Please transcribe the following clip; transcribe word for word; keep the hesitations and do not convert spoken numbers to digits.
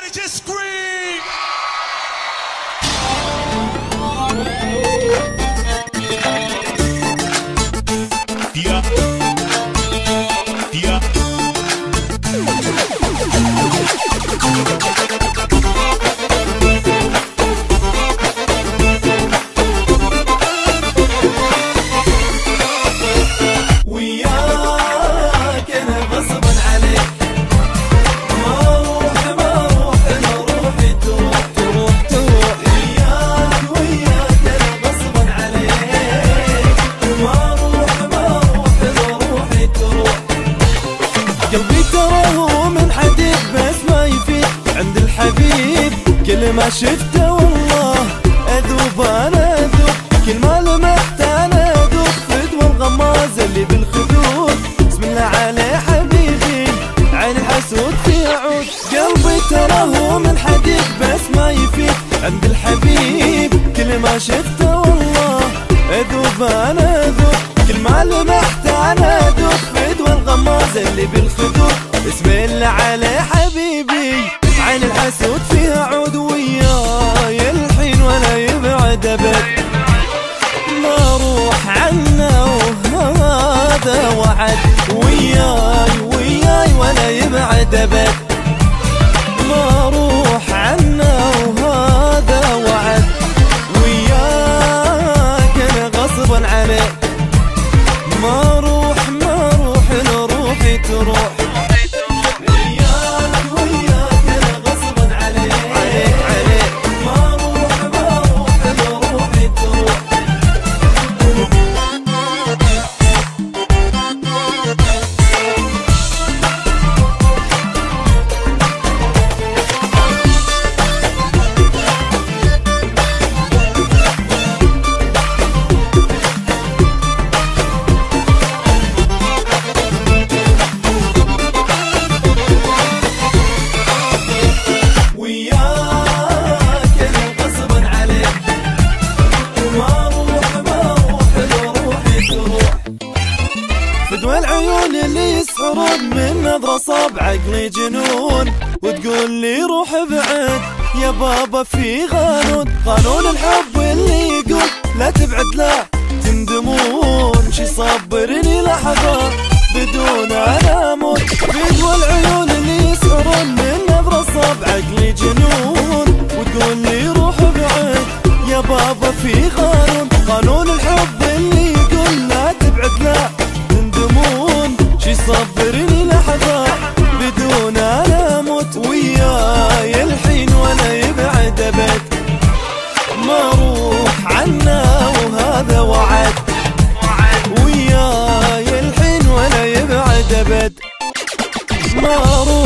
Everybody just scream! Yeah. Yeah. وياك انا غصبا عليك، ما اروح ما اروح انا روحي تروح تروح تروح. وياك وياك انا غصبا عليك، ما اروح ما اروح انا روحي تروح. قلبي ترى هو من حديد بس ما يفيد عند الحبيب، كل ما شفته والله اذوب انا اذوب، كل ما لمحت انا اذوب فدوى الغماز اللي بالخدود. بسم الله عليه حبيبي عين الحسود في عود. قلبي ترى هو من حديد بس ما يفيد عند الحبيب، كل ما شفته والله اذوب انا اذوب، كل ما لمحت انا اذوب فدوى الغماز اللي بالخدود. بسم الله عليه حبيبي عين الحسود فيها عود. وياي الحين ولا يبعد ابد، ما اروح عنه وهذا وعد. وياي وياي ولا يبعد ابد، ما اروح عنه وهذا وعد. وياك انا غصبا عليك، ما اروح ما اروح انا روحي تروح. فدوى العيون اللي يسحرون من نظرة صاب عقلي جنون، وتقول لي روح بعد يا بابا في قانون. قانون الحب اللي يقول لا تبعد لا تندمون، شي صبرني لحظة بدون انا اموت. فدوى العيون اللي يسحرون من نظرة صاب عقلي جنون، وتقول لي روح بعد يا بابا في قانون. قانون الحب اللي يقول لا تبعد لا تندمون، شي صبرني لحظة بدون انا اموت. وياي الحين ولا يبعد ابد، ما اروح عنه وهذا وعد. وياي الحين ولا يبعد ابد، ما اروح